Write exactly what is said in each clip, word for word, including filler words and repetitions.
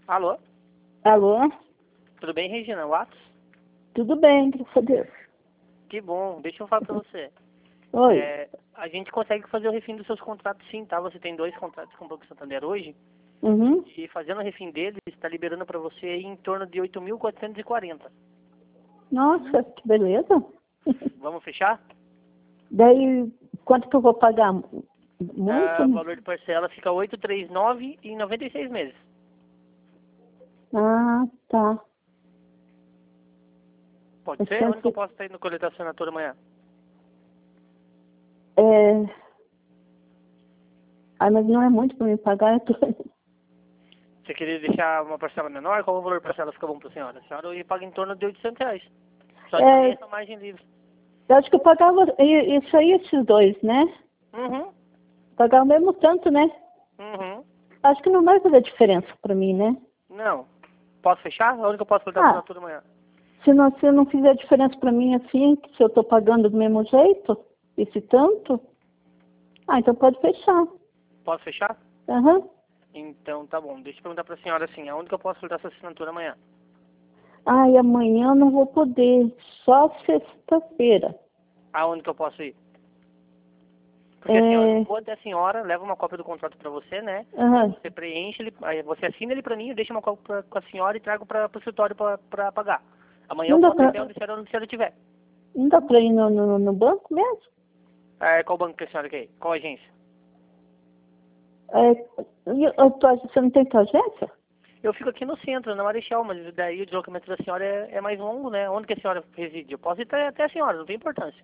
Alô? Alô? Tudo bem, Regina? Watts? Tudo bem, graças a Deus. Que bom. Deixa eu falar pra você. Oi. É, a gente consegue fazer o refim dos seus contratos sim, tá? Você tem dois contratos com o Banco Santander hoje. Uhum. E fazendo o refim deles, está liberando pra você aí em torno de oito mil quatrocentos e quarenta. Nossa, que beleza. Vamos fechar? Daí, quanto que eu vou pagar? Muito? Ah, o valor de parcela fica oitocentos e trinta e nove em noventa e seis meses. Ah, tá. Pode ser? Onde que eu posso estar indo coletar a assinatura amanhã? É... Ah, mas não é muito para me pagar. Eu tô... Você queria deixar uma parcela menor? Qual o valor de parcela fica bom pra senhora? A senhora paga em torno de oitocentos reais. Só de É... essa margem livre. Eu acho que eu pagava i- isso aí, esses dois, né? Uhum. Pagar o mesmo tanto, né? Uhum. Acho que não vai fazer diferença para mim, né? Não. Posso fechar? Onde que eu posso coletar a Ah, assinatura amanhã? se não, se não fizer diferença para mim assim, se eu tô pagando do mesmo jeito, esse tanto, ah, então pode fechar. Posso fechar? Aham. Então tá bom. Deixa eu perguntar pra senhora assim, aonde que eu posso coletar essa assinatura amanhã? Ai, amanhã eu não vou poder, só sexta-feira. Aonde que eu posso ir? Porque assim, ó, eu É... vou até a senhora, levo uma cópia do contrato pra você, né? Aham. Você preenche ele, aí você assina ele pra mim, eu deixo uma cópia pra, com a senhora e trago pra, pro escritório pra, pra pagar. Amanhã eu Não dá posso ir pra, até onde a senhora, onde a senhora estiver. não dá pra ir no, no, no banco mesmo? É, qual banco que a senhora quer ir? Qual agência? É, e a tua- você não tem tua agência? Eu fico aqui no centro, na Marechal, mas daí o deslocamento da senhora é, é mais longo, né? Onde que a senhora reside? Eu posso ir até, até a senhora, não tem importância.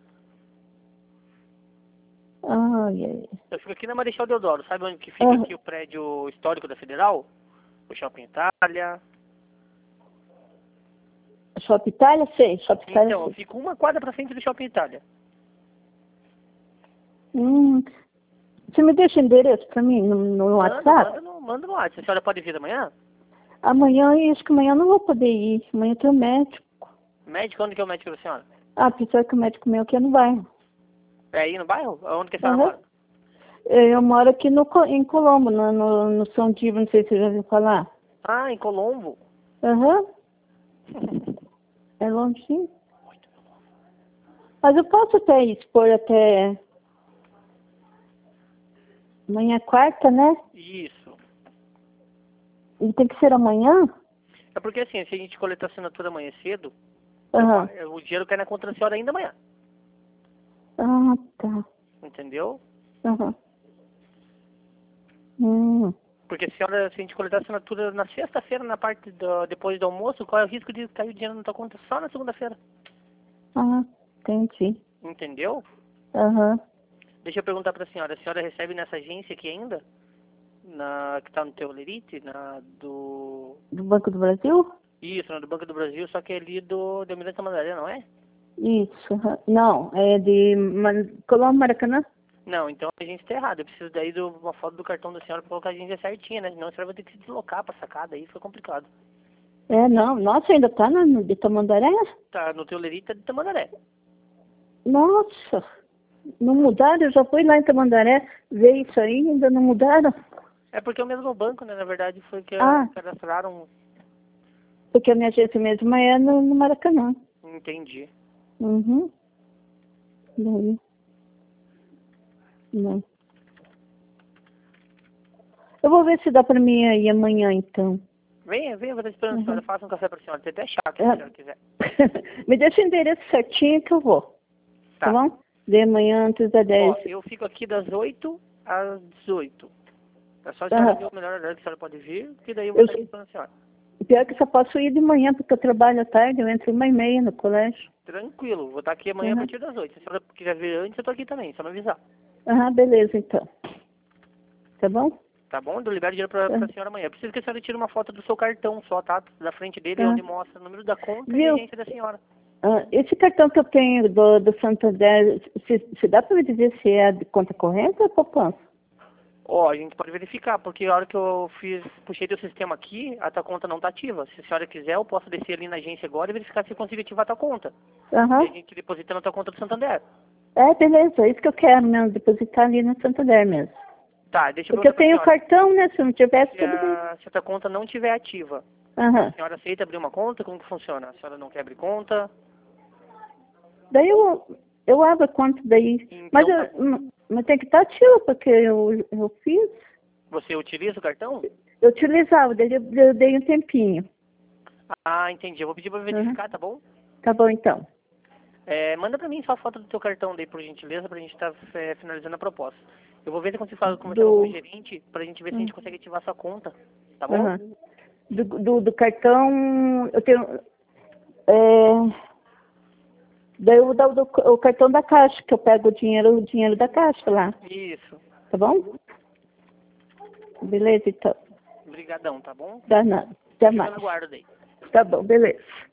Ai, ai. Eu fico aqui na Marechal Deodoro, sabe onde que fica Ah, aqui o prédio histórico da Federal? O Shopping Itália. Shopping Itália, sei, Shopping Itália, Então, eu sei. fico uma quadra pra frente do Shopping Itália. Hum, você me deixa o endereço pra mim no, no Manda, WhatsApp? manda no, manda no WhatsApp. A senhora pode vir amanhã? Amanhã, eu acho que amanhã eu não vou poder ir. Amanhã eu tenho médico. Médico, onde que é o médico da senhora? Ah, precisa que o médico meu aqui é no bairro. É aí no bairro? Onde que a senhora Aham. mora? Eu moro aqui no, Co- em Colombo, no, no, no São Divo, não sei se você já ouviu falar. Ah, em Colombo. Aham. É longinho. Mas eu posso até expor até amanhã é quarta, né? Isso. E tem que ser amanhã? É porque assim, se a gente coletar a assinatura amanhã cedo, eu Aham. pa- eu- o dinheiro cai na conta da senhora ainda amanhã. Ah, tá. Entendeu? Aham. Hum. Porque se a senhora, se a gente coletar a assinatura na sexta-feira, na parte do, depois do almoço, qual é o risco de cair o dinheiro na tua conta só na segunda-feira? Ah, entendi. Entendeu? Aham. Deixa eu perguntar pra senhora, a senhora recebe nessa agência aqui ainda? Na, que tá no teu Lerite, na do... Do Banco do Brasil? Isso, na do Banco do Brasil, só que é ali do, do Almirante Tamandaré, não é? Isso. Aham. Não, é de Man... Colombo, Maracanã? Não, então a gente tá errado. Eu preciso daí de uma foto do cartão da senhora pra colocar a agência certinha, né? Senão a senhora vai ter que se deslocar pra sacada, aí fica complicado. É, não. Nossa, ainda tá na, no de Tamandaré? Tá no teu Lerite, tá de Tamandaré. Nossa. Não mudaram? Eu já fui lá em Tamandaré ver isso aí, ainda não mudaram? É porque é o mesmo banco, né? Na verdade foi que Ah, cadastraram. porque a minha agência mesmo é no, no Maracanã. Entendi. Uhum. Daí. Não. Eu vou ver se dá pra mim aí amanhã, então. Venha, venha, vou estar esperando a Uhum. senhora. Faça um café pra senhora. Tem até chá, se a É. senhora quiser. Me deixa o endereço certinho que eu vou. Tá Tá. bom? De amanhã antes das dez. Ó, eu fico aqui das oito às dezoito. É só a senhora Aham. ver o melhor horário que a senhora pode vir, que daí eu vou Eu, estar aqui esperando a senhora. pior que só posso ir de manhã, porque eu trabalho à tarde, eu entro uma e meia no colégio. Tranquilo, vou estar aqui amanhã a Uhum. partir das oito. Se a senhora quiser vir antes, eu tô aqui também, só me avisar. Aham, beleza, então. Tá bom? Tá bom? Eu libero dinheiro pra, pra Aham. senhora amanhã. Eu preciso que a senhora tire uma foto do seu cartão só, tá? Da frente dele, Tá. onde mostra o número da conta e a Viu? agência da senhora. Ah, esse cartão que eu tenho do, do Santander, se, se dá pra me dizer se é de conta corrente ou poupança? Ó, a gente pode verificar, porque a hora que eu fiz, puxei teu sistema aqui, a tua conta não tá ativa. Se a senhora quiser, eu posso descer ali na agência agora e verificar se eu consigo ativar a tua conta. Aham. E a gente deposita na tua conta do Santander. É, beleza, é isso que eu quero mesmo, depositar ali no Santander mesmo. Tá, deixa eu Porque eu perguntar tenho pra senhora. cartão, né? Se não tivesse, Se tudo bem. a, se a tua conta não estiver ativa, Aham. a senhora aceita abrir uma conta? Como que funciona? A senhora não quer abrir conta? Daí eu, eu abro quanto daí. Então, Mas, tá bom. eu, mas tem que estar ativo, porque eu, eu fiz. Você utiliza o cartão? Eu utilizava, daí eu, eu dei um tempinho. Ah, entendi. Eu vou pedir pra verificar, tá bom? Tá bom, então. É, manda pra mim só a foto do teu cartão daí, por gentileza, pra gente estar é, finalizando a proposta. Eu vou ver se eu consigo falar, conversar Do- com o gerente pra gente ver se a gente consegue ativar sua conta, tá bom? Aham. Do, do, do cartão, eu tenho... É, daí eu vou dar o, do- o cartão da caixa, que eu pego o dinheiro, o dinheiro da caixa lá. Isso. Tá bom? Beleza, então. Obrigadão, tá bom? Dá nada. Até Fica mais. no aguardo daí. Tá bom, beleza.